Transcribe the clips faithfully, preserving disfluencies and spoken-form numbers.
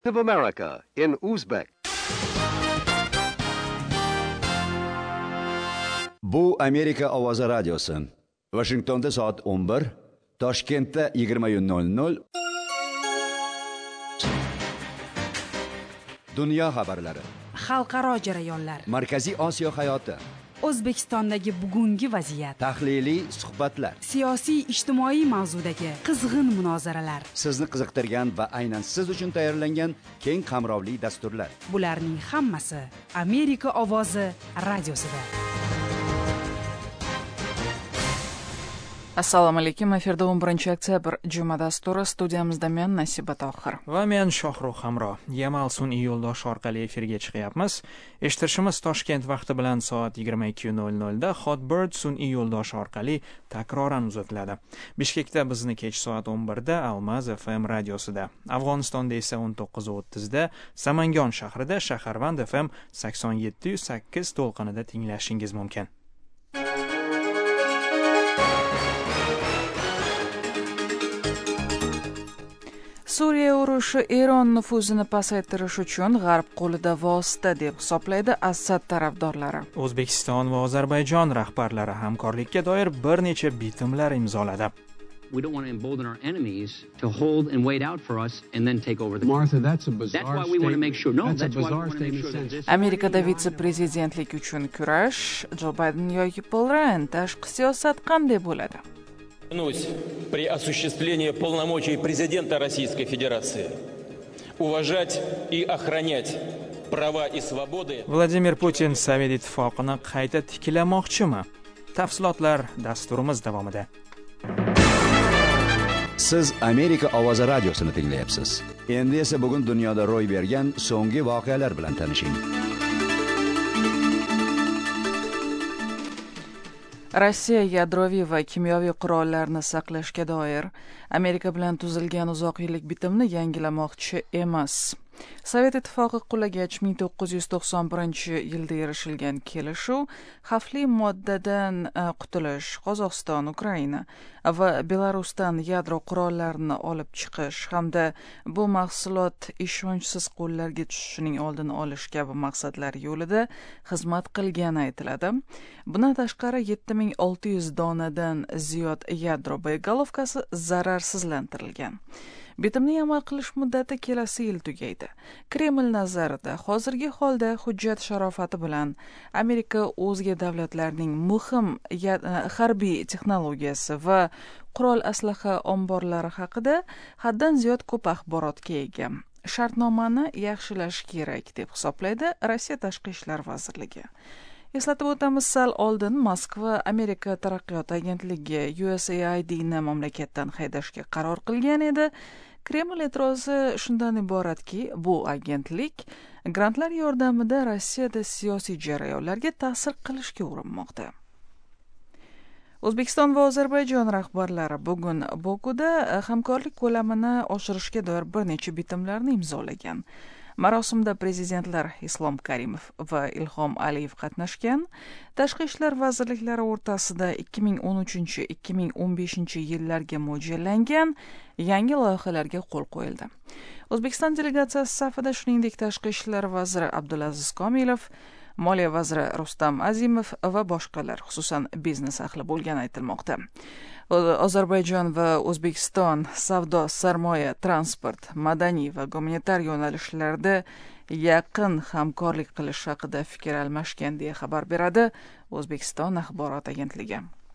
of America in Uzbek. Bu Amerika ovozi radiosi. Washingtonda soat o'n bir, Toshkentda yigirma nol nol. Dunyo xabarlari. Xalqaro jarayonlar. Markaziy Osiyo hayoti. O'zbekistondagi bugungi vaziyat. Tahliliy suhbatlar. Siyosiy ijtimoiy mavzudagi qizg'in munozaralar. Sizni qiziqtirgan va aynan siz uchun tayyorlangan keng qamrovli dasturlar. Bularning hammasi Amerika ovozi radiosida. Assalomu alaykum. Efirda o'n birinchi oktyabr juma dasturi. Studiyamizda men Nasiba Tohir va men Shohruh Hamro. Yamal sun'iy yo'ldosh orqali efirga chiqyapmiz. Eshittirishimiz Toshkent vaqti bilan soat yigirma ikki nol nol da Hotbird sun'iy yo'ldosh orqali takroran uzatiladi. Bishkekda bizni kech soat o'n bir da Almaz F M radiosida, Afg'onistonda esa o'n to'qqiz o'ttiz da Samangon shahrida Shaharvand F M sakson yetti sakkiz to'lqinida tinglashingiz mumkin. Suriya urushi Eron nufuzini pasaytirish uchun G'arb qo'lida vosita deb hisoblaydi Asad tarafdorlari. O'zbekiston va Ozarbayjon rahbarlari hamkorlikka doir bir necha bitimlar imzoladi. We don't want to embolden our enemies to hold and wait out for us and then take over the Martha, that's a bizarre That's why we want to make sure. No, that's, that's a why we bizarre want to make sure that statement. this Amerikada vitse-prezidentlik uchun kurash, Joe Biden yoki Paul Ryan tashqi siyosat qanday bo'ladi? При осуществлении полномочий президента Российской Федерации уважать и охранять права и свободы. Vladimir Putin Sovet ittifoqini qayta tiklamoqchimi? Tafsilotlar dasturimiz davomida. Siz Amerika ovozi radiosini tinglayapsiz. Endi esa bugun dunyoda ro'y bergan so'nggi voqealar bilan tanishing. Rossiya yadroviy va kimyoviy qurollarni saqlashga doir Amerika bilan tuzilgan uzoq yillik bitimni yangilamoqchi emas. Sovet ittifoqi qulagach ming to'qqiz yuz to'qson birinchi yilda erishilgan kelishuv xavfli moddadan qutulish, Qozog'iston, Ukraina va Belarusdan yadro qurollarini olib chiqish hamda bu mahsulot ishonchsiz qo'llarga tushishining oldini olish kabi maqsadlar yo'lida xizmat qilgani aytiladi. Bundan tashqari yetti ming olti yuz donadan ziyod yadro boyegolovkasi zararsizlantirilgan. Bitimning amal qilish muddati kelasi yil tugaydi. Kreml nazarida hozirgi holda hujjat sharofati bilan Amerika o'zga davlatlarning muhim harbiy texnologiyasi va qurol aslaha omborlari haqida haddan ziyod ko'p axborotga ega. Shartnomani yaxshilash kerak deb hisoblaydi Rossiya Tashqi ishlar vazirligi. Eslatib o'tamiz, sal oldin Moskva Amerika taraqqiyot agentligi U S A I D ni mamlakatdan haydashga qaror qilgan edi. Kreml e'tirozi shundan iboratki, bu agentlik grantlar yordamida Rossiyada siyosiy jarayonlarga ta'sir qilishga urinmoqda. O'zbekiston va Ozarbayjon rahbarlari bugun Bokuda hamkorlik ko'lamini oshirishga doir bir necha bitimlarni imzolagan. Marosimda prezidentlar Islom Karimov va Ilhom Aliyev qatnashgan. Tashqi ishlar vazirliklari o'rtasida ikki ming o'n uchinchi - ikki ming o'n beshinchi yillarga mo'ljallangan yangi loyihalarga qo'l qo'yildi. O'zbekiston delegatsiyasi safida shuningdek tashqi ishlar vaziri Abdulaziz Komilov, Moliya vaziri Rustam Azimov va boshqalar, xususan biznes ahli bo'lgani aytilmoqda. Ozarbayjon va O'zbekiston savdo, sarmoya, transport, madaniy va gumanitar yo'nalishlarda yaqin hamkorlik qilish haqida fikr almashgan deya xabar beradi O'zbekiston axborot agentligi.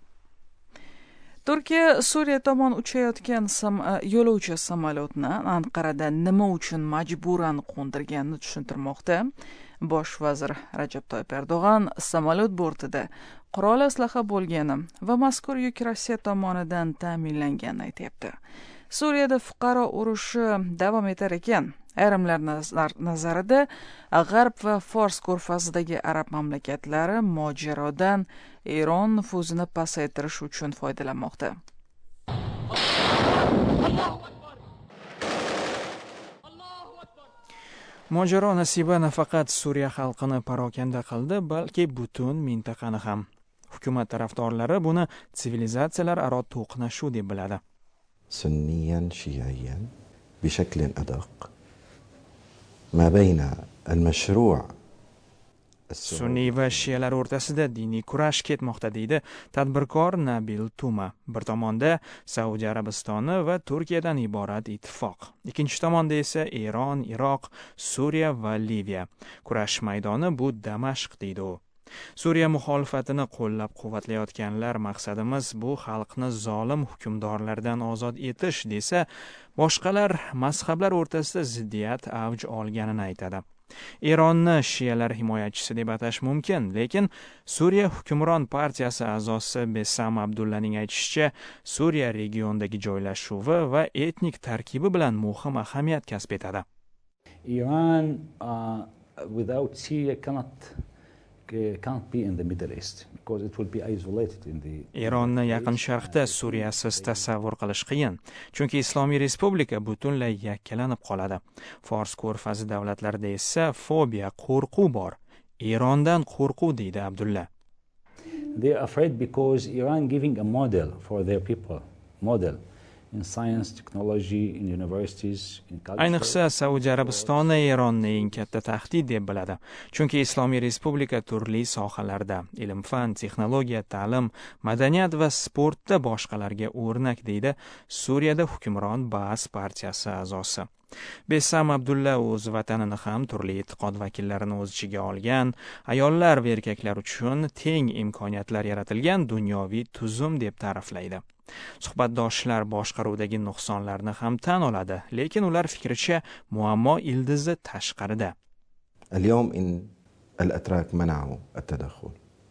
Turkiya Suriya tomon uchayotgan yo'lovchi samolyotni Anqarada nima uchun majburan qo'ndirganini tushuntirmoqda. Bosh vazir Rajab Toyyib Erdo'g'an samolyot bortida qurol aslaha bo'lgani va mazkur yuk Rossiya tomonidan ta'minlanganini aytibdi. Suriyada fuqaro urushi davom etar ekan. Ayrimlar nazarida G'arb va Fors ko'rfazidagi arab mamlakatlari mojarodan Eron nufuzini pasaytirish uchun foydalanmoqda. Mojaro Nasiba nafaqat Suriya xalqini parokanda qildi, balki butun mintaqani ham. Hukumat tarafdorlari buni sivilizatsiyalar aro to'qnashuv deb biladi. سنيا شيعيا بشكل أدق ما بين المشروع sunniy va shiyalar o'rtasida diniy kurash ketmoqda, deydi tadbirkor Nabil Tuma. Bir tomonda Saudiya Arabistoni va Turkiyadan iborat ittifoq, ikkinchi tomonda esa Eron, Iroq, Suriya va Liviya. Kurash maydoni bu Damashq, deydi u. Suriya muxolifatini qo'llab-quvvatlayotganlar maqsadimiz bu xalqni zolim hukmdorlardan ozod etish desa, boshqalar mazhablar o'rtasida ziddiyat avj olganini aytadi. Eronni shiyalar himoyachisi deb atash mumkin, lekin Suriya hukmron partiyasi a'zosi Bessam Abdullaning aytishicha, Suriya regiondagi joylashuvi va etnik tarkibi bilan muhim ahamiyat kasb etadi. Iran uh, without Syria cannot can't be in the Middle East because it will be isolated in the Eronni Yaqin Sharqda Suriyasiz tasavvur qilish qiyin, chunki Islomiy Respublika butunlay yakkalanib qoladi. Fors ko'rfazi davlatlarida esa fobiya, qo'rquv bor. Erondan qo'rquv, deydi Abdulla. They are afraid because Iran giving a model for their people, model in science, technology, in universities, in culture. Ayniqsa Saudiya Arabistoni Eronni eng katta tahdid deb biladi. Chunki Islomiy Respublika turli sohalarda, ilm-fan, texnologiya, ta'lim, madaniyat va sportda boshqalarga o'rnak, deydi Suriyada hukmron Baas partiyasi a'zosi. Bessam Abdulla o'z vatanini ham turli e'tiqod vakillarini o'z ichiga olgan, ayollar va erkaklar uchun teng imkoniyatlar yaratilgan dunyoviy tuzum deb ta'riflaydi. Suhbatdoshlar boshqaruvdagi nuqsonlarni ham tan oladi, lekin ular fikricha muammo ildizi tashqarida. اليوم إن الأتراك منعوا التدخل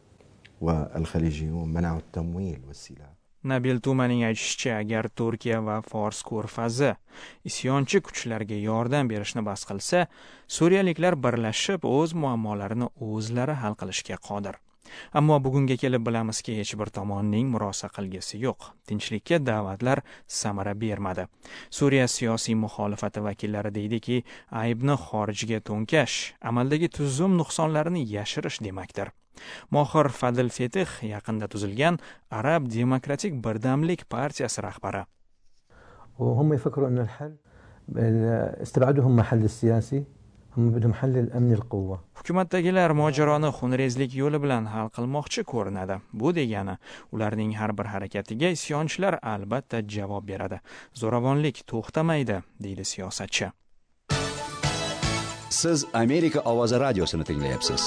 والخليجيون منعوا التمويل والسلاح. Nabil Tumaning aytishicha, agar Turkiya va Fors ko'rfazi isyonchi kuchlarga yordam berishni bas qilsa, suriyaliklar birlashib o'z muammolarini o'zlari hal qilishga qodir. Ammo bugunga kelib bilamizki, hech bir tomonning murosa qilgisi yo'q. Tinchlikka da'vatlar samara bermadi. Suriya siyosiy muxolifati vakillari deydiki, aybni xorijga to'nkash, amaldagi tuzum nuqsonlarini yashirish demakdir. Mohir Fadil Fetih yaqinda tuzilgan Arab Demokratik Birdamlik partiyasi rahbari. وهم يفكروا أن الحل استبعادهم محل السياسي هم بدهم حل الأمن القوة. Hukumatdagilar mojaroni xunrezlik yo'li bilan hal qilmoqchi ko'rinadi. Bu degani, ularning har bir harakatiga isyonchilar albatta javob beradi. Zo'ravonlik to'xtamaydi, deydi siyosatchi. Siz Amerika ovozi radiosini tinglayapsiz.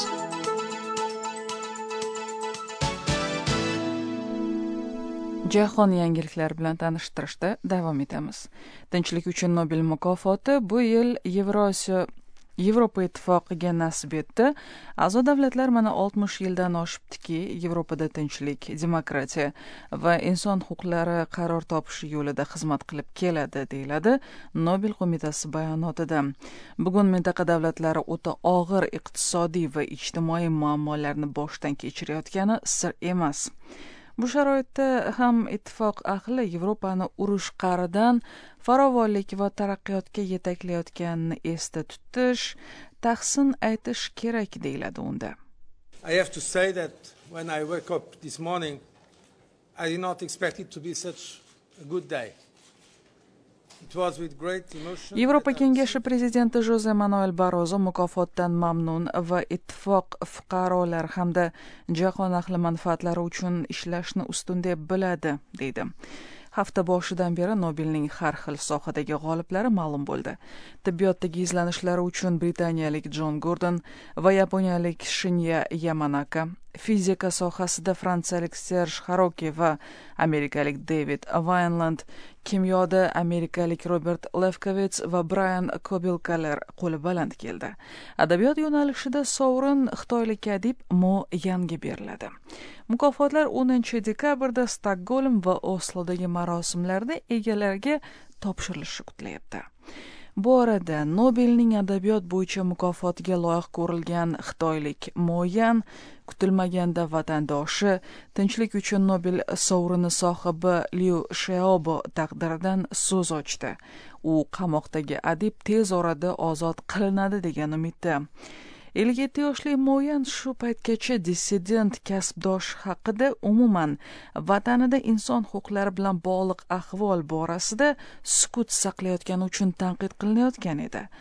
Jahon yangiliklari bilan tanishtirishda davom etamiz. Tinchlik uchun Nobel mukofoti bu yil Yevrosiyo Yevropa ittifoqiga nasib etdi. A'zo davlatlar mana oltmish yildan oshibdiki, Yevropada tinchlik, demokratiya va inson huquqlari qaror topishi yo'lida xizmat qilib keladi, deyiladi Nobel qo'mitasi bayonotida. Bugun mintaqa davlatlari o'ta og'ir iqtisodiy va ijtimoiy muammolarni boshdan kechirayotgani sir emas. Bu sharoitda ham ittifoq ahli Yevropani urush qa'ridan farovonlik va taraqqiyotga yetaklayotganini esda tutish, tahsin aytish kerak, deyiladi unda. I have to say that when I woke up this morning, I did not expect it to be such a good day. Yevropa Kengashi prezidenti Jose Manuel Barroso mukofotdan mamnun va ittifoq fuqarolar hamda jahon ahli manfaatlari uchun ishlashni ustun deb biladi, deydi. Hafta boshidan beri Nobelning har xil sohadagi g'oliblari ma'lum bo'ldi. Tibbiyotdagi izlanishlari uchun britaniyalik John Gordon va yaponiyalik Shinya Yamanaka, fizika sohasida fransiyalik Serge Haroki va amerikalik David Wineland, kimyoda amerikalik Robert Lefkowitz va Brian Kobilkaler qo'li baland keldi. Adabiyot yo'nalishida sovrin xitoylik adib Mo Yanga beriladi. Mukofotlar o'ninchi dekabrda Stokgolm va Oslodagi marosimlarda egalariga topshirilishi kutilyapti. Bu orada Nobelning adabiyot bo'yicha mukofotiga loyiq ko'rilgan xitoylik Mo Yan kutilmaganda vatandoshi, tinchlik uchun Nobel sovrini sohibi Liu Xiaobo taqdiridan so'z ochdi. U qamoqdagi adib tez orada ozod qilinadi degan umidda. ellik yetti yoshli Mo Yan shu paytgacha dissident kasbdosh haqida, umuman vatanida inson huquqlari bilan bog'liq ahvol borasida sukut saqlayotgani uchun tanqid qilinayotgan edi.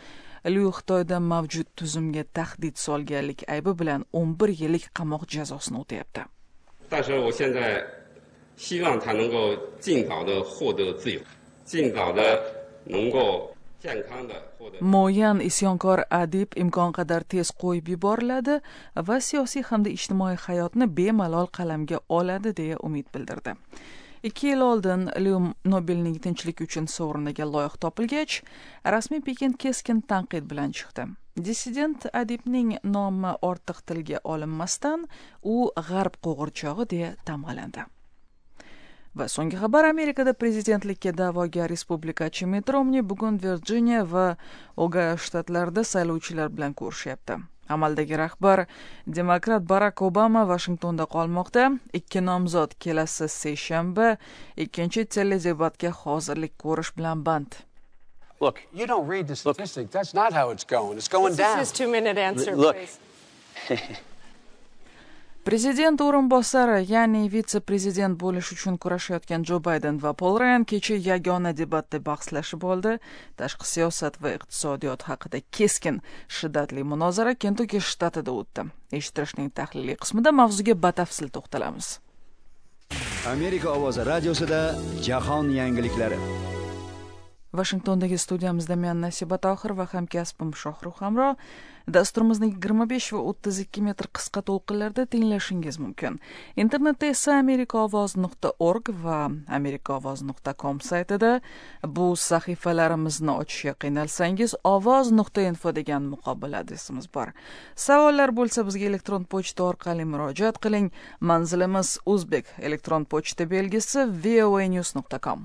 Liu Xitoyda mavjud tuzumga tahdid solganlik aybi bilan o'n bir yillik qamoq jazosini o'tayapti. 但是我现在希望他能够尽早的获得自由，尽早的能够健康的获得。 Mo'yan isyonkor adib imkon qadar tez qo'yib yuboriladi va siyosiy hamda ijtimoiy hayotni bemalol qalamga oladi deya umid bildirdi. ikki yil oldin Liu Nobelning tinchlik uchun sovriniga loyiq topilgach, rasmiy Pekin keskin tanqid bilan chiqdi. Dissident adibning nomi ortiq tilga olinmasdan, u g'arb qo'g'irchog'i deya tamg'alandi. Va so'nggi xabar, Amerikada prezidentlikka da'vogar respublikachi Mitt Romney bugun Virjiniya va Ogayo shtatlarida saylovchilar bilan ko'rishyapti. Amaldagi rahbar demokrat Barack Obama Washingtonda qolmoqda. Ikki nomzod kelasi seshanba ikkinchi teledebatga hozirlik ko'rish bilan band. Look, you don't read the statistics. That's not how it's going. It's going this down. This is his two-minute answer, Look. please. Prezident o'rinbosari, ya'ni vitse-prezident bo'lish uchun kurashayotgan Joe Biden va Paul Ryan kecha yagona debatda bahslashib oldi. Tashqi siyosat va iqtisodiyot haqida keskin, shiddatli munozara Kentucky shtatida o'tdi. Eshittirishning tahliliy qismida mavzuga batafsil to'xtalamiz. Amerika ovozi radiosida jahon yangiliklari. Washingtondagi studiyamizda men Nasiba Tohir va hamkasbim Shohruh Hamro. Dasturimizning yigirma besh va o'ttiz ikki metr qisqa to'lqinlarda tinglashingiz mumkin. Internetda esa amerikaovoz nuqta org va amerikaovoz nuqta com saytida bu sahifalarimizni ochishga qiynalsangiz ovoz nuqta info degan muqobil adresimiz bor. Savollar bo'lsa bizga elektron pochta orqali murojaat qiling. Manzilimiz Uzbek elektron pochta belgisi v o a news nuqta com.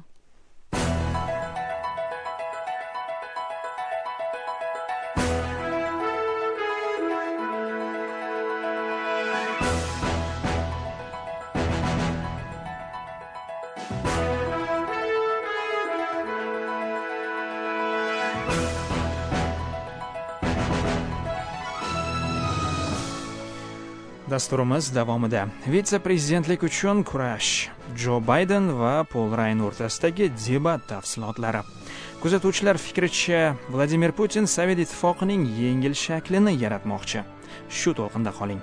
Dasturimiz davomida vitse-prezidentlik uchun kurash, Joe Biden va Paul Ryan o'rtasidagi debat tafsilotlari. Kuzatuvchilar fikricha, Vladimir Putin Sovet ittifoqining yengil shaklini yaratmoqchi. Shu to'lqinda qoling.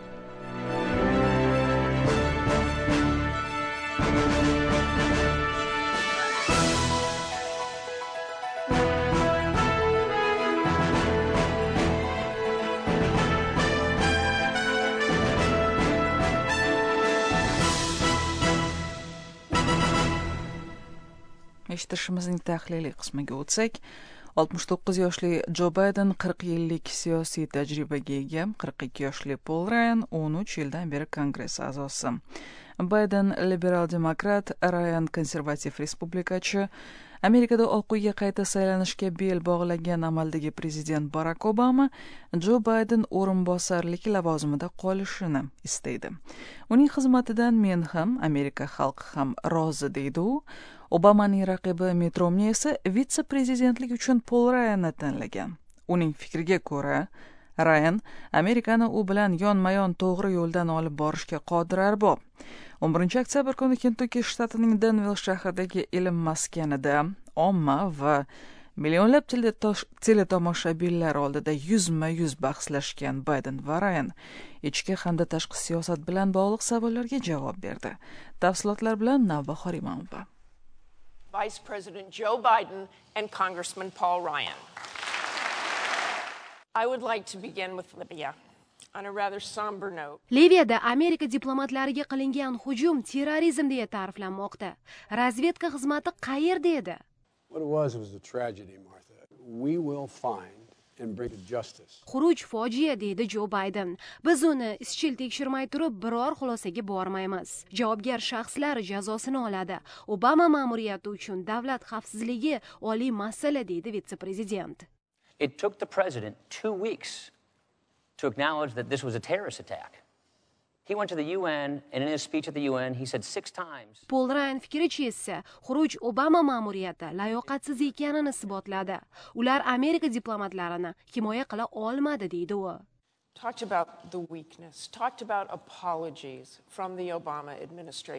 Eshitishimizning tahliliy qismiga o'tsak, oltmish to'qqiz yoshli Joe Biden qirq yillik siyosiy tajribaga ega, qirq ikki yoshli Paul Ryan o'n uch yildan beri Kongress a'zosi. Biden liberal demokrat, Ryan konservativ respublikachi. Amerikada Oq uyga qayta saylanishga bel bog'lagan amaldagi prezident Barack Obama Joe Biden o'rinbosarlik lavozimida qolishini istaydi. Uning xizmatidan men ham, Amerika xalqi ham rozi deydi u. Obamaning raqibi Mitt Romney esa vitse-prezidentlik uchun Paul Ryanni tanlagan. Uning fikriga ko'ra, Ryan Amerikani u bilan yonma-yon to'g'ri yo'ldan olib borishga qodir arbob. o'n birinchi oktyabr kuni Kentucky shtatining Denville shahridagi ilm maskanida omma va millionlab teletomoshabinlar oldida yuzma-yuz bahslashgan Biden va Ryan ichki hamda tashqi siyosat bilan bog'liq savollarga javob berdi. Tafsilotlar bilan Navbahor Imomova. Vice President Joe Biden and Congressman Paul Ryan. I would like to begin with Libya on a rather somber note. Liviyada Amerika diplomatlariga qilingan hujum terrorizm deya ta'riflanmoqda. Razvedka xizmati qayerda edi? What it was was a tragedy, Martha. We will find and bring to justice. Xuruj fojia deydi Joe Biden. Biz uni izchil tekshirmay turib biror xulosaga bormaymiz. Javobgar shaxslar jazosini oladi. Obama ma'muriyati uchun davlat xavfsizligi oliy masala deydi vitse-prezident. It took the president two weeks to acknowledge that this was a terrorist attack. He went to the U N, and in his speech at the U N, he said six times. Paul Ryan fikricha esa, xuruj Obama ma'muriyati layoqatsiz ekanini isbotladi. Ular Amerika diplomatlarini himoya qila olmadi deydi u. Talked about the weakness, talked about apologies from the Obama administration.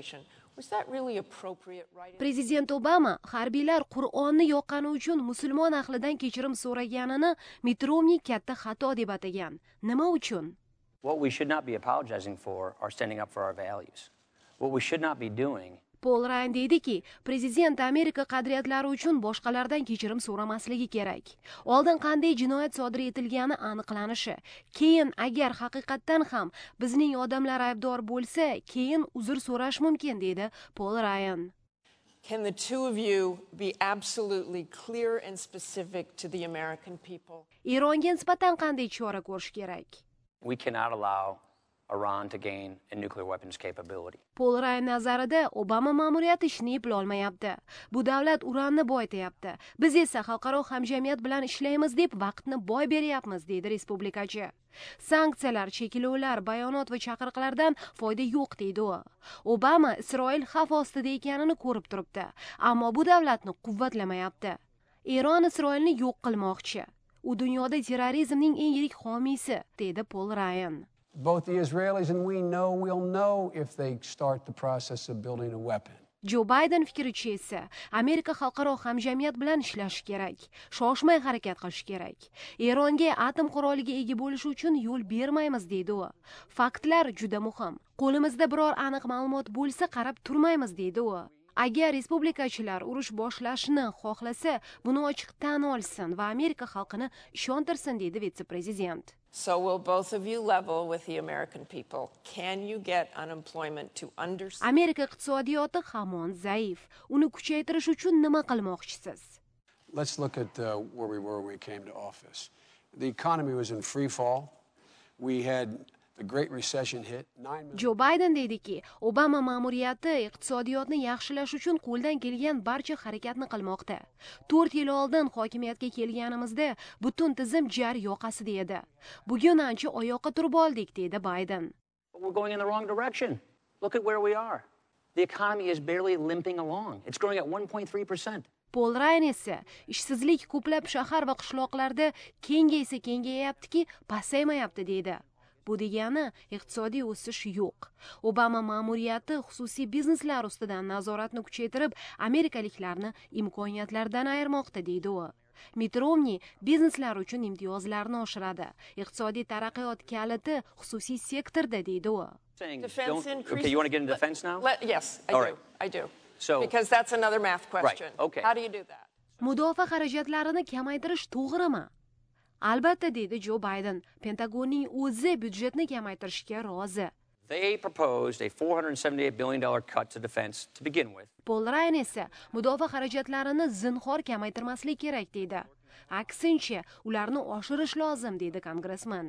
Was that really appropriate right? Prezident Obama harbiylar Qur'onni yoqqani uchun musulmon ahlidan kechirim so'raganini Mitt Romney katta xato deb atagan. Nima uchun? What we should not be apologizing for are standing up for our values. What we should not be doing. Paul Ryan deydiki, prezident Amerika qadriyatlari uchun boshqalardan kechirim so'ramasligi kerak. Oldin qanday jinoyat sodir etilgani aniqlanishi, keyin agar haqiqatdan ham bizning odamlar aybdor bo'lsa, keyin uzr so'rash mumkin, dedi Paul Ryan. Can the two of you be absolutely clear and specific to the American people? Ironga nisbatan qanday chora ko'rish kerak? We cannot allow Iran to gain a nuclear weapons capability. Paul Ryan nazarida Obama ma'muriyati ishni eplolmayapti. Bu davlat uranni boyitayapti. Biz esa xalqaro hamjamiyat bilan ishlaymiz deb vaqtni boy beryapmiz, dedi respublikachi. Sanksiyalar, cheklovlar, bayonot va chaqiriqlardan foyda yo'q, deydi u. Obama Isroil xavf ostida ekanini ko'rib turibdi, ammo bu davlatni quvvatlamayapti. Eron Isroilni yo'q qilmoqchi. U dunyoda terrorizmning eng yirik homiysi, dedi Paul Ryan. Both the Israelis and we know we'll know if they start the process of building a weapon. Joe Biden fikricha esa Amerika xalqaro hamjamiyat bilan ishlashi kerak, shoshmay harakat qilish kerak. Eronga atom quroliga ega bo'lish uchun yo'l bermaymiz, deydi u. Faktlar juda muhim. Qo'limizda biror aniq ma'lumot bo'lsa qarab turmaymiz, deydi u. Agar respublikachilar urush boshlashni xohlasa, buni ochiq tan olsin va Amerika xalqini ishontirsin, dedi vitse-prezident. So will both of you level with the American people? Can you get unemployment to understand? Amerika iqtisodiyoti hamon zaif. Uni kuchaytirish uchun nima qilmoqchisiz? Let's look at uh, where we were when we came to office. The economy was in free fall. We had the Great Recession hit. Joe Biden deydiki, Obama ma'muriyati iqtisodiyotni yaxshilash uchun qo'ldan kelgan barcha harakatni qilmoqda. to'rt yil oldin hokimiyatga kelganimizda butun tizim jar yoqasida edi. Bugun ancha oyoqqa turib oldik, dedi Biden. We're going in the wrong direction. Look at where we are. The economy is barely limping along. It's growing at one point three percent. Paul Ryan esa ishsizlik ko'plab shahar va qishloqlarda kengaysa kengayaptiki, pasaymayapti, dedi. Bu degani iqtisodiy o'sish yo'q. Obama ma'muriyati xususiy bizneslar ustidan nazoratni kuchaytirib, amerikaliklarni imkoniyatlardan ayirmoqda, deydi u. Mitt Romney bizneslar uchun imtiyozlarni oshiradi. Iqtisodiy taraqqiyot kaliti xususiy sektorda, deydi u. Defense increase. Okay, you want to get into defense now? Let, yes, I All do. right. I do. So, because that's another math question. Right. Okay. How do you do that? Mudofaa xarajatlarini kamaytirish to'g'rimi? Albatta, dedi Joe Biden. Pentagonning o'zi byudjetni kamaytirishga rozi. They proposed a four hundred seventy-eight billion dollars cut to defense to begin with. Paul Ryan esa mudofaa xarajatlarini zinhor kamaytirmaslik kerak, dedi. Aksincha, ularni oshirish lozim, dedi kongressman.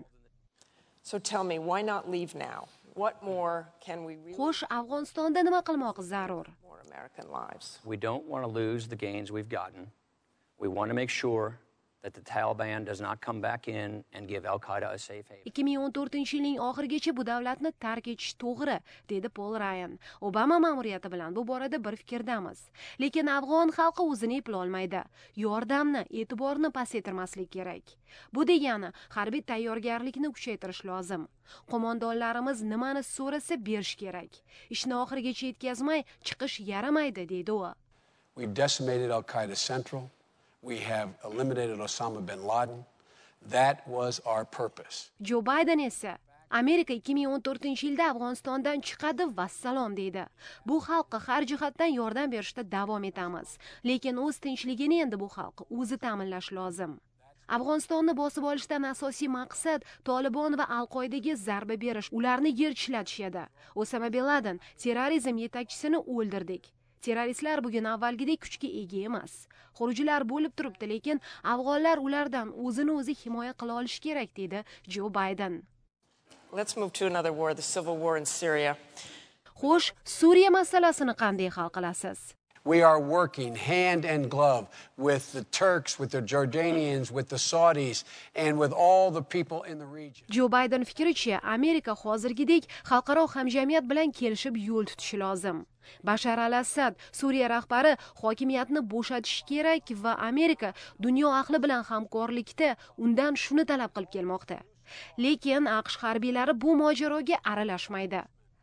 So tell me, why not leave now? What more can we really? Xo'sh, Afg'onistonda nima qilmoq zarur? More American lives. We don't want to lose the gains we've gotten. We want to make sure that the Taliban does not come back in and give Al-Qaeda a safe haven. ikki ming o'n to'rtinchi yilning oxirigacha bu davlatni tark etish to'g'ri, dedi Paul Ryan. Obama ma'muriyati bilan bu borada bir fikrdamiz. Lekin Afg'on xalqi o'zini eplolmaydi. Yordamni, e'tiborni pasaytirmaslik kerak. Bu degani harbiy tayyorgarlikni kuchaytirish lozim. Qo'mondonlarimiz nimani so'rasa berish kerak. Ishni oxirigacha yetkazmay chiqish yaramaydi, dedi u. We decimated Al-Qaeda Central. We have eliminated Osama bin Laden. That was our purpose. Joe Biden esa Amerika ikki ming o'n to'rtinchi yilda Afg'onistondan chiqadi va salom, deydi. Bu xalqqa har jihatdan yordam berishda davom etamiz. Lekin o'z tinchligini endi bu xalq o'zi ta'minlash lozim. Afg'onistonni bosib olishdan asosiy maqsad Tolibon va Al-Qoidaga zarba berish, ularni yer tishlatish edi. Osama bin Laden terrorizm yetakchisini o'ldirdik. Terroristlar bugun avvalgidek kuchga ega emas. Xurujlar bo'lib turibdi, lekin afg'onlar ulardan o'zini o'zi himoya qila olishi kerak, dedi Joe Biden. Let's move to another war, the civil war in Syria. Xo'sh, Suriya masalasini qanday hal qilasiz? We are working hand and glove with the Turks, with the Jordanians, with the Saudis, and with all the people in the region. Joe Biden fikricha, Amerika hozirgidek xalqaro hamjamiyat bilan kelishib yo'l tutishi lozim. Bashar al-Assad, Suriya rahbari hokimiyatni bo'shatish kerak va Amerika dunyo ahli bilan hamkorlikda undan shuni talab qilib kelmoqda. Lekin AQSh harbiylari bu mojaroga aralashmaydi.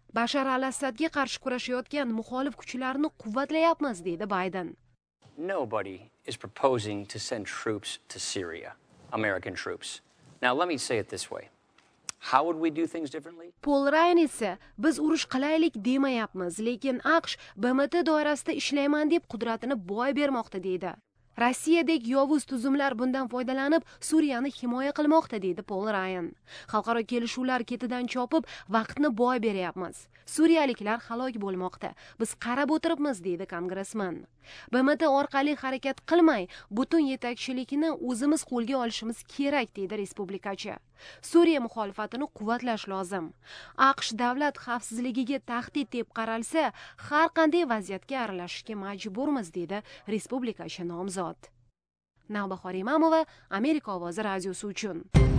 Bashar al-Assadga qarshi kurashayotgan muxolif kuchlarni quvvatlayapmiz, dedi Bayden. Nobody is proposing to send troops to Syria, American troops. Now let me say it this way. How would we do things differently? Paul Ryan esa biz urush qilaylik demayapmiz, lekin AQSh B M T doirasida ishlayman deb qudratini boy bermoqda, dedi. Rossiyadek yovuz tuzumlar bundan foydalanib Suriyani himoya qilmoqda, dedi Paul Ryan. Xalqaro kelishuvlar ketidan chopib vaqtni boy beryapmiz. Suriyaliklar halok bo'lmoqda. Biz qarab o'tiribmiz, dedi kongressman. B M T orqali harakat qilmay, butun yetakchilikni o'zimiz qo'lga olishimiz kerak, dedi respublikachi. Suriya muxolifatini quvvatlash lozim. AQSh davlat xavfsizligiga tahdid deb qaralsa, har qanday vaziyatga aralashishga majburmiz, dedi respublikachi nomzod. Navbahor Imamova, Amerika ovozi radiosi uchun.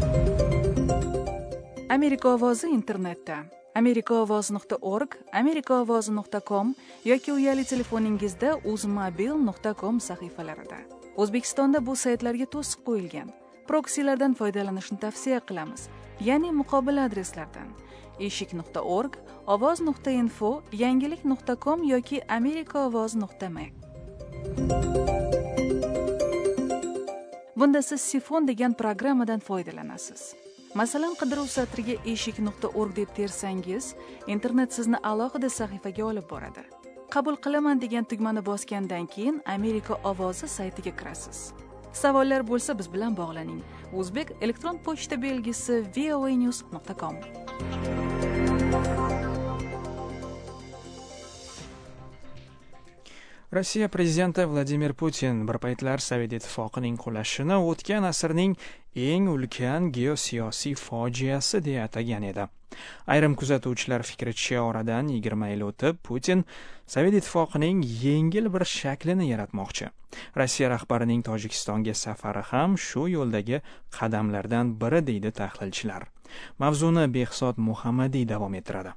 Amerika ovozi internetda amerikaovoz nuqta org, amerikaovoz nuqta com yoki uyali telefoningizda uzmobil nuqta com sahifalarida. O'zbekistonda bu saytlarga to'siq qo'yilgan. Proksilardan foydalanishni tavsiya qilamiz, ya'ni muqobil adreslardan eshik nuqta org, ovoz nuqta info, yangilik nuqta com yoki amerikaovoz nuqta m. Bunda siz Sifon degan programmadan foydalanasiz. Masalan, qidiruv satriga eshik nuqta org deb tersangiz, internet sizni alohida sahifaga olib boradi. Qabul qilaman degan tugmani bosgandan keyin Amerika ovozi saytiga kirasiz. Savollar bo'lsa biz bilan bog'laning. O'zbek elektron pochta belgisi v o a news nuqta com. Rossiya prezidenti Vladimir Putin bir paytlar Sovet ittifoqining qulashini o'tgan asrning eng ulkan geosiyosiy fojiasi deya atagan edi. Ayrim kuzatuvchilar fikricha oradan yigirma yil o'tib, Putin Sovet ittifoqining yengil bir shaklini yaratmoqchi. Rossiya rahbarining Tojikistonga safari ham shu yo'ldagi qadamlardan biri, deydi tahlilchilar. Mavzuni Behzod Muhammadiy davom ettiradi.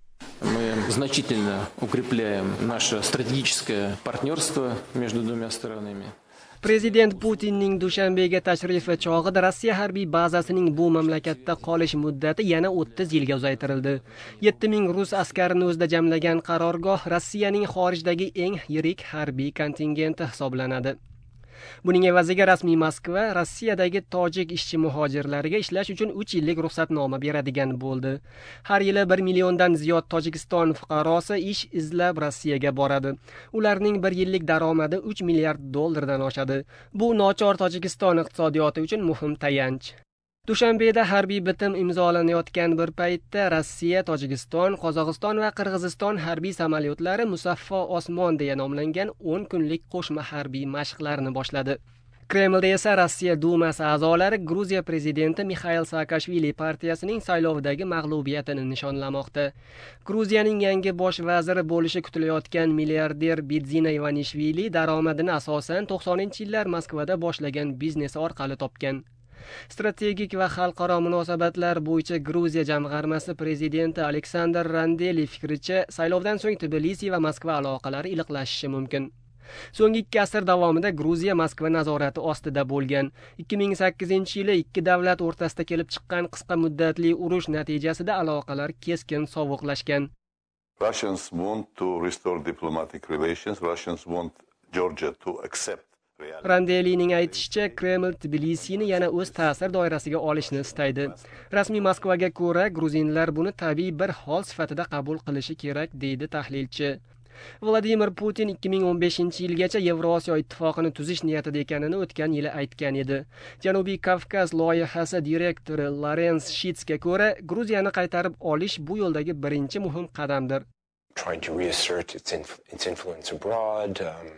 Мы значительно укрепляем наше стратегическое партнерство между двумя сторонами. Prezident Putinning Dushanbega tashrifi chog'ida Rossiya harbiy bazasining bu mamlakatda qolish muddati yana o'ttiz yilga uzaytirildi. yetti ming rus askarini o'zida jamlagan qarorgoh Rossiyaning xorijdagi eng yirik harbiy kontingenti hisoblanadi. Buning evaziga rasmiy Moskva Rossiyadagi tojik ishchi muhojirlariga ishlash uchun uch yillik ruxsatnoma beradigan bo'ldi. Har yili bir milliondan ziyod Tojikiston fuqarosi ish izlab Rossiyaga boradi. Ularning bir yillik daromadi uch milliard dollardan oshadi. Bu nochor Tojikiston iqtisodiyoti uchun muhim tayanch. Dushanbeda harbiy bitim imzolanayotgan bir paytda Rossiya, Tojikiston, Qozog'iston va Qirg'iziston harbiy samolyotlari Musaffo osmon deya nomlangan o'n kunlik qo'shma harbiy mashqlarni boshladi. Kremlda esa Rossiya Dumasi a'zolari Gruziya prezidenti Mixail Saakashvili partiyasining saylovdagi mag'lubiyatini nishonlamoqda. Gruziyaning yangi bosh vaziri bo'lishi kutilayotgan milliarder Bidzina Ivanishvili daromadini asosan to'qsoninchi yillar Moskvada boshlagan biznesi orqali topgan. Strategik va xalqaro munosabatlar bo'yicha Gruziya jamg'armasi prezidenti Aleksandr Randeli fikricha, saylovdan so'ng Tbilisi va Moskva aloqalari iliqlashishi mumkin. So'nggi ikki asr davomida Gruziya Moskva nazorati ostida bo'lgan. ikki ming sakkizinchi yili ikki davlat o'rtasida kelib chiqqan qisqa muddatli urush natijasida aloqalar keskin sovuqlashgan. Russians want to restore diplomatic relations. Russians want Georgia to accept. Randelining aytishicha, Kreml Tbilisini yana o'z ta'sir doirasiga olishni istaydi. Rasmiy Moskvaga ko'ra, gruzinlar buni tabiiy bir hol sifatida qabul qilishi kerak, deydi tahlilchi. Vladimir Putin ikki ming o'n beshinchi yilgacha Yevrosiyo ittifoqini tuzish niyatida ekanini o'tgan yili aytgan edi. Janubiy Kavkaz loyihasi direktori Lorenz Shitsga ko'ra, Gruziyani qaytarib olish bu yo'ldagi birinchi muhim qadamdir. Trying to reassert its, inf- its influence abroad, um...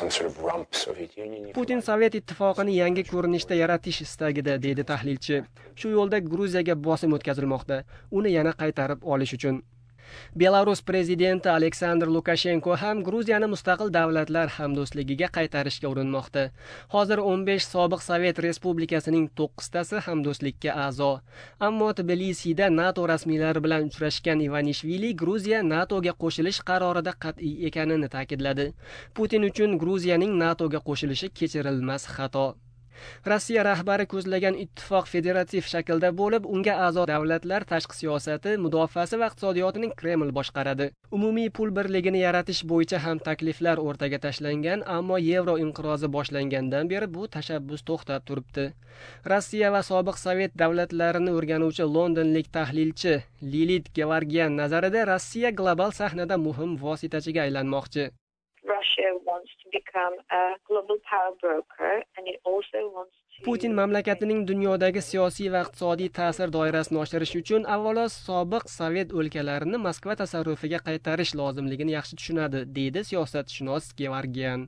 Putin Sovet ittifoqini yangi ko'rinishda yaratish istagida, deydi tahlilchi. Shu yo'lda Gruziyaga bosim o'tkazilmoqda, uni yana qaytarib olish uchun. Belarus prezidenti Aleksandr Lukashenko ham Gruziyani mustaqil davlatlar hamdo'stligiga qaytarishga urinmoqda. Hozir o'n besh sobiq Sovet respublikasining to'qqiztasi hamdo'stlikka a'zo. Ammo Tbilisida NATO rasmiylari bilan uchrashgan Ivanishvili Gruziya NATOga qo'shilish qarorida qat'iy ekanini ta'kidladi. Putin uchun Gruziyaning NATOga qo'shilishi kechirilmas xato. Rossiya rahbari ko'zlagan ittifoq federativ shaklda bo'lib, unga a'zo davlatlar tashqi siyosati, mudofaasi va iqtisodiyotining Kreml boshqaradi. Umumiy pul birligini yaratish bo'yicha ham takliflar o'rtaga tashlangan, ammo yevro inqirozi boshlangandan beri bu tashabbus to'xtab turibdi. Rossiya va sobiq sovet davlatlarini o'rganuvchi londonlik tahlilchi Lilit Gevargian nazarida Rossiya global sahnada muhim vositachiga aylanmoqchi. Russia wants to become a global power broker and it also wants to Putin mamlakatining dunyodagi siyosiy va iqtisodiy ta'sir doirasini oshirish uchun avvalo sobiq sovet o'lkalarini Moskva tasarrufiga qaytarish lozimligini yaxshi tushunadi, deydi siyosatshunos Gevargian.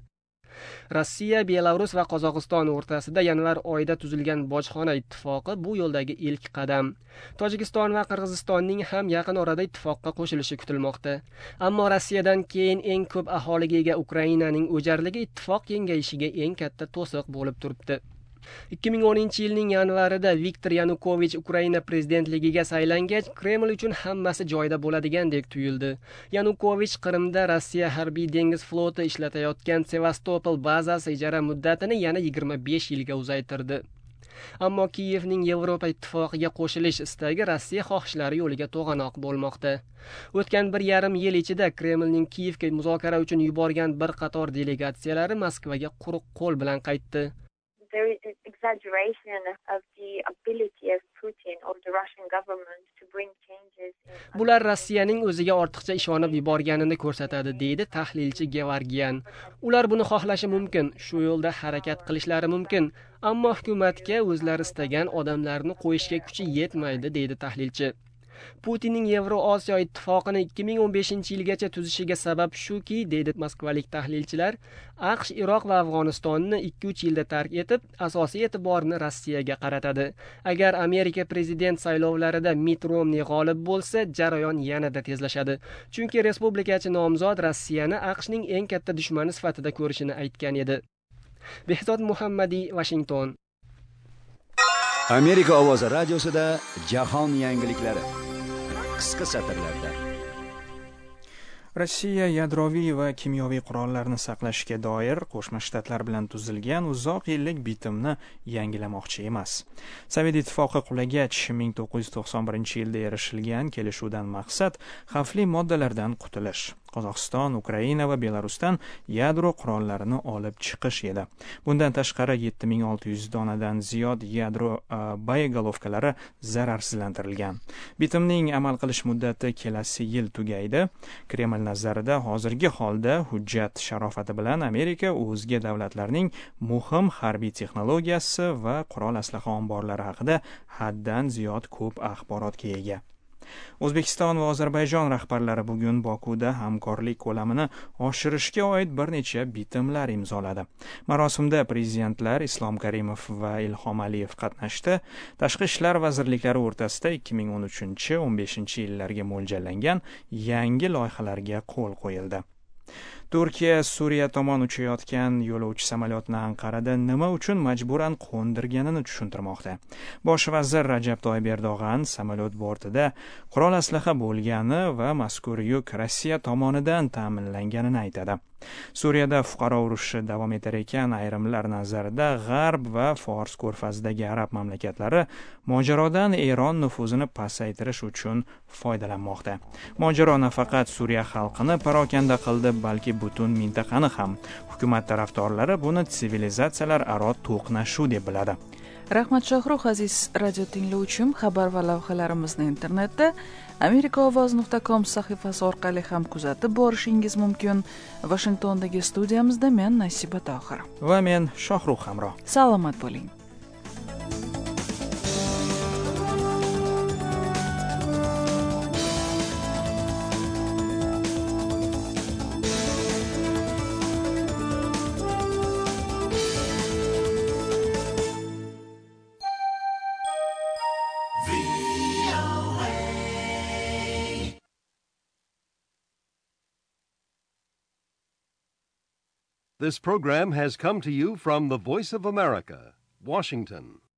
Rossiya, Belarus va Qozog'iston o'rtasida yanvar oyida tuzilgan bojxona ittifoqi bu yo'ldagi ilk qadam. Tojikiston va Qirg'izistonning ham yaqin orada ittifoqqa qo'shilishi kutilmoqda. Ammo Rossiyadan keyin eng ko'p aholiga ega Ukrainaning o'jarligi ittifoq kengayishiga eng katta to'siq bo'lib turibdi. ikki ming o'ninchi yilning yanvarida Viktor Yanukovich Ukraina prezidentligiga saylangach, Kreml uchun hammasi joyida bo'ladigandek tuyuldi. Yanukovich Qrimda Rossiya harbiy dengiz floti ishlatayotgan Sevastopol bazasi ijara muddatini yana yigirma besh yilga uzaytirdi. Ammo Kiyevning Yevropa ittifoqiga qo'shilish istagi Rossiya xohishlari yo'liga to'g'anoq bo'lmoqda. O'tgan bir yarim yil ichida Kremlning Kiyevga muzokara uchun yuborgan bir qator delegatsiyalari Moskvaga quruq qo'l bilan qaytdi. There is an exaggeration of the ability of Putin or the Russian government to bring changes in... Bular Rossiyaning o'ziga ortiqcha ishonib yuborganini ko'rsatadi, deydi tahlilchi Gevargian. Ular buni xohlashi mumkin, shu yo'lda harakat qilishlari mumkin, ammo hukumatga o'zlari istagan odamlarni qo'yishga kuchi yetmaydi, deydi tahlilchi. Putinning Yevroosiyo ittifoqini ikki ming o'n beshinchi yilgacha tuzishiga sabab shuki, deydi moskvalik tahlilchilar, AQSh Iroq va Afg'onistonni ikki uch yilda tark etib, asosiy e'tiborini Rossiyaga qaratadi. Agar Amerika prezident saylovlarida Mitt Romney g'olib bo'lsa, jarayon yanada tezlashadi. Chunki respublikachi nomzod Rossiyani AQShning eng katta dushmani sifatida ko'rishini aytgan edi. Behzod Muhammadiy, Washington. Amerika ovozi radiosida jahon yangiliklari. Qisqa satrlarda. Rossiya yadroviy va kimyoviy qurollarni saqlashga doir Qo'shma Shtatlar bilan tuzilgan uzoq yillik bitimni yangilamoqchi emas. Sovet ittifoqi qulagach ming to'qqiz yuz to'qson birinchi yilda erishilgan kelishuvdan maqsad xavfli moddalardan qutulish. Qozog'iston, Ukraina va Belarusdan yadro qurollarini olib chiqish edi. Bundan tashqari yetti ming olti yuz donadan ziyod yadro boyegolovkalari zararsizlantirilgan. Bitimning amal qilish muddati kelasi yil tugaydi. Kreml nazarida hozirgi holda hujjat sharofati bilan Amerika o'zga davlatlarning muhim harbiy texnologiyasi va qurol aslaha omborlari haqida haddan ziyod ko'p axborotga ega. O'zbekiston va Ozarbayjon rahbarlari bugun Bokuda hamkorlik ko'lamini oshirishga oid bir necha bitimlar imzoladi. Marosimda prezidentlar Islom Karimov va Ilhom Aliyev qatnashdi. Tashqi ishlar vazirliklari o'rtasida ikki ming o'n uchinchi o'n beshinchi yillarga mo'ljallangan yangi loyihalarga qo'l qo'yildi. Turkiya Suriya tomon uchayotgan yo'lovchi samolyotni Anqarada nima uchun majburan qo'ndirganini tushuntirmoqda. Bosh vazir Rajab Toyyib Erdo'g'an samolyot bortida qurol aslaha bo'lgani va mazkur yuk Rossiya tomonidan ta'minlanganini aytadi. Suriyada fuqaro urushi davom etar ekan, ayrimlar nazarida G'arb va Fors ko'rfazidagi arab mamlakatlari mojarodan Eron nufuzini pasaytirish uchun foydalanmoqda. Mojaro nafaqat Suriya xalqini parokanda qildi, balki butun mintaqani ham. Hukumat tarafdorlari buni sivilizatsiyalar aro to'qnashuv deb biladi. Rahmat Shohruh, aziz radio tinglovchim, xabar va lavhalarimizni internetda amerikaovoz nuqta com sahifasi orqali ham kuzatib borishingiz mumkin. Washingtondagi studiyamizda men Nasiba Tohir va men Shohruh hamroh. Salomat bo'ling. This program has come to you from the Voice of America, Washington.